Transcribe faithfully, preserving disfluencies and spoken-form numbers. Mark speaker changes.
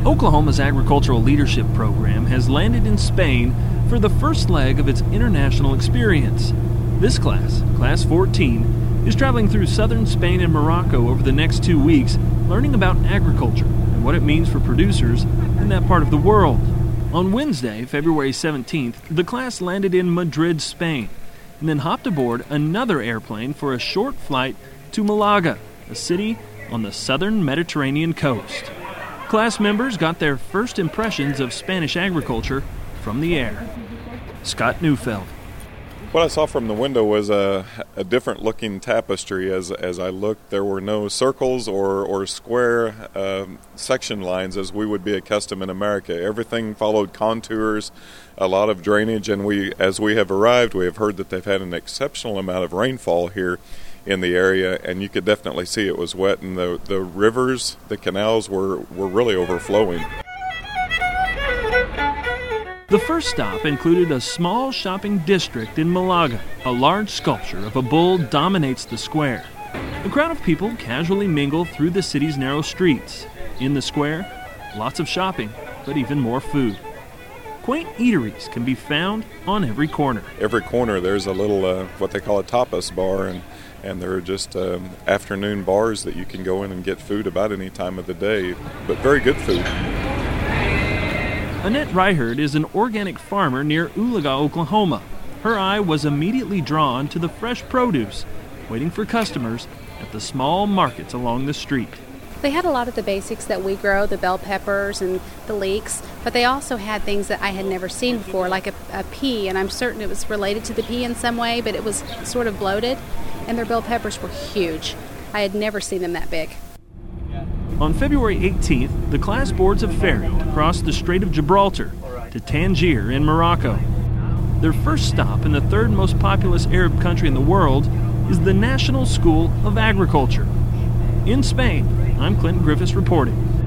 Speaker 1: Oklahoma's agricultural leadership program has landed in Spain for the first leg of its international experience. This class, Class fourteen, is traveling through southern Spain and Morocco over the next two weeks, learning about agriculture and what it means for producers in that part of the world. On Wednesday, February seventeenth, the class landed in Madrid, Spain, and then hopped aboard another airplane for a short flight to Malaga, a city on the southern Mediterranean coast. Class members got their first impressions of Spanish agriculture from the air. Scott Neufeld.
Speaker 2: What I saw from the window was a, a different-looking tapestry. As as I looked, there were no circles or, or square uh, section lines as we would be accustomed in America. Everything followed contours, a lot of drainage, and we, as we have arrived, we have heard that they've had an exceptional amount of rainfall here in the area, and you could definitely see it was wet, and the, the rivers, the canals were, were really overflowing.
Speaker 1: The first stop included a small shopping district in Malaga. A large sculpture of a bull dominates the square. A crowd of people casually mingle through the city's narrow streets. In the square, lots of shopping, but even more food. Quaint eateries can be found on every corner.
Speaker 2: Every corner there's a little, uh, what they call a tapas bar, and and there are just um, afternoon bars that you can go in and get food about any time of the day, but very good food.
Speaker 1: Annette Reichert is an organic farmer near Oologah, Oklahoma. Her eye was immediately drawn to the fresh produce, waiting for customers at the small markets along the street.
Speaker 3: They had a lot of the basics that we grow, the bell peppers and the leeks, but they also had things that I had never seen before, like a, a pea, and I'm certain it was related to the pea in some way, but it was sort of bloated, and their bell peppers were huge. I had never seen them that big.
Speaker 1: On February eighteenth, the class boards a ferry to cross the Strait of Gibraltar to Tangier in Morocco. Their first stop in the third most populous Arab country in the world is the National School of Agriculture. In Spain, I'm Clinton Griffiths reporting.